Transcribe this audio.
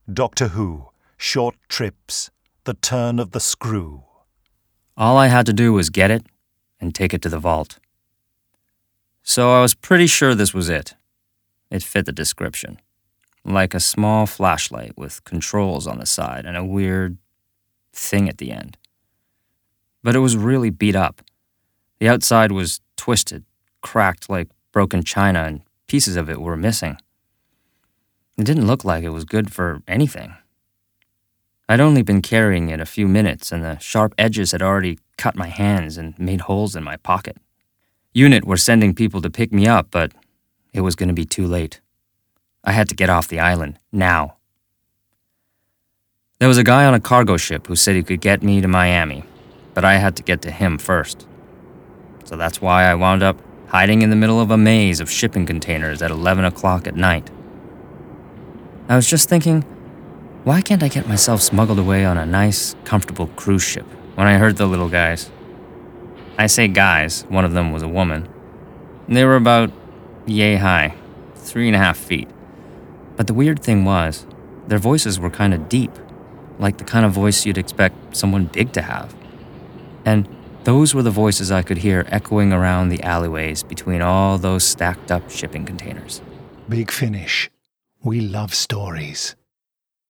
Doctor Who, Short Trips, The Turn of the Screw. All I had to do was get it and take it to the vault. So I was pretty sure this was it. It fit the description. Like a small flashlight with controls on the side and a weird thing at the end. But it was really beat up. The outside was twisted, cracked like broken china, and pieces of it were missing. It didn't look like it was good for anything. I'd only been carrying it a few minutes, and the sharp edges had already cut my hands and made holes in my pocket. Unit were sending people to pick me up, but it was going to be too late. I had to get off the island, now. There was a guy on a cargo ship who said he could get me to Miami, but I had to get to him first. So that's why I wound up hiding in the middle of a maze of shipping containers at 11 o'clock at night. I was just thinking, why can't I get myself smuggled away on a nice, comfortable cruise ship when I heard the little guys? I say guys, one of them was a woman. They were about yay high, 3.5 feet. But the weird thing was, their voices were kind of deep, like the kind of voice you'd expect someone big to have. And those were the voices I could hear echoing around the alleyways between all those stacked up shipping containers. Big Finish. We love stories.